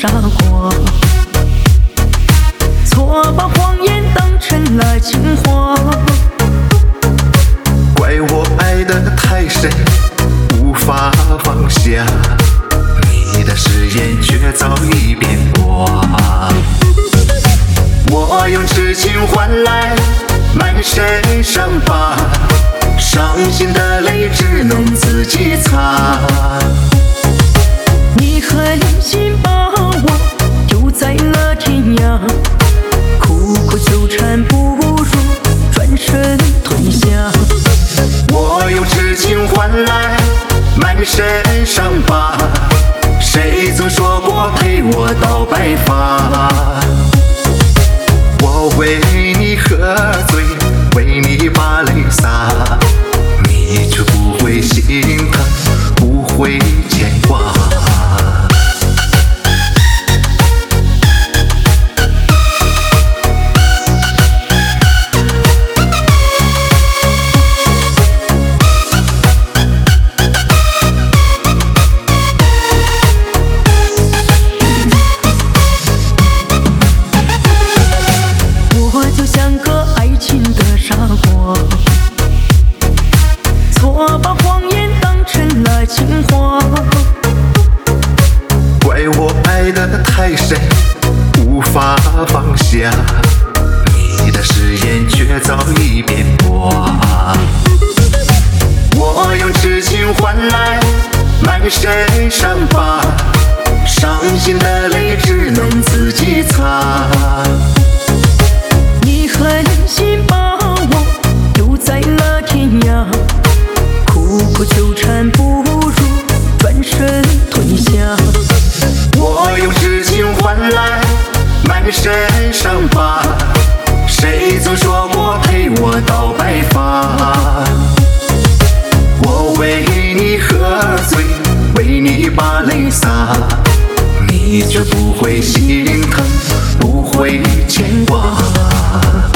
傻瓜，错把谎言当成了情话。 怪我爱得太深，无法放下，你的誓言却早已变卦。我用痴情换来满身伤疤，伤心的泪只能自己擦。 你狠心把我丢在了天涯，苦苦纠缠不如转身吞下。 我用痴情换来满身伤疤，谁曾说过陪我到白发？我为你喝醉，为你把泪洒，你却不会心疼，不会牵挂。 就像个爱情的傻瓜，错把谎言当成了情话。 怪我爱得太深，无法放下，你的誓言却早已变卦。我用痴情换来满身伤疤，伤心的泪只能自己擦。 你狠心把我丢在了天涯，苦苦纠缠不如转身吞下。 我用痴情换来满身伤疤，谁曾说过陪我到白发？我为你喝醉，为你把泪洒，你却不会心疼，不会牵挂。